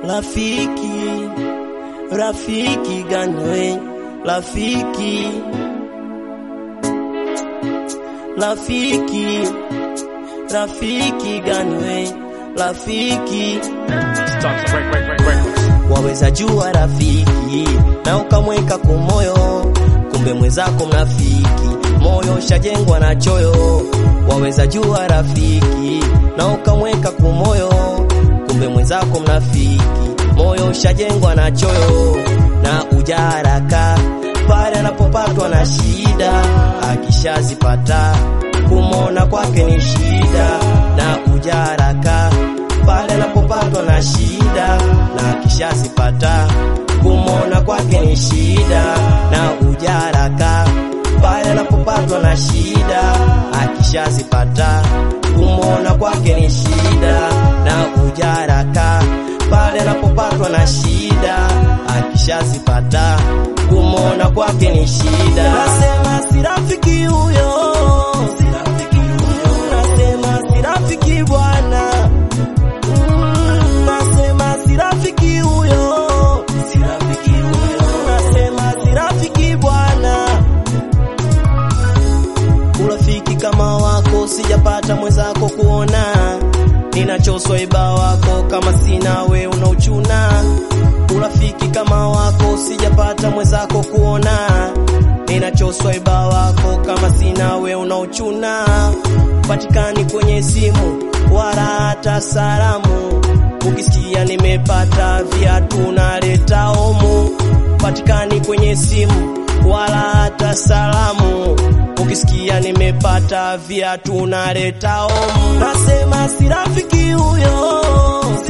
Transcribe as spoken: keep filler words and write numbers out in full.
Rafiki, rafiki gani we? Rafiki, rafiki, rafiki gani we? Rafiki, waweza jua rafiki na ukamweka kumoyo, kumbe mwenzako mnafiki, moyo shajengwa na choyo. Waweza jua rafiki na ukamweka kumoyo, kumbe mwenzako mnafiki, moyo shajengwa na choyo. Na ujaraka pale anapopatwa na shida, akishazipata kumona kwake ni shida. Na ujaraka pale anapopatwa na shida, na akishazipata kumona kwake ni shida. Na ujaraka pale anapopatwa na shida, akishazipata kumona kwake ni shida. Na ujaraka pale anapopatwa na shida, akishazipata kumona kwake ni shida. Nasema si rafiki huyo, si rafiki huyo. Nasema si rafiki bwana, mm, nasema si rafiki huyo, si rafiki huyo. Nasema si rafiki bwana. Urafiki kama wako sijapata mwenzako kuona, ninachoswa iba wako kama sina we unauchuna. Urafiki kama wako sijapata mwenzako kuona, ninachoswa iba wako kama sina we unauchuna. Patikani kwenye simu wala hata salamu, ukisikia nimepata viatu naleta homu. Patikani kwenye simu wala hata salamu, ukisikia nimepata viatu naleta homu. Nasema si rafiki huyo,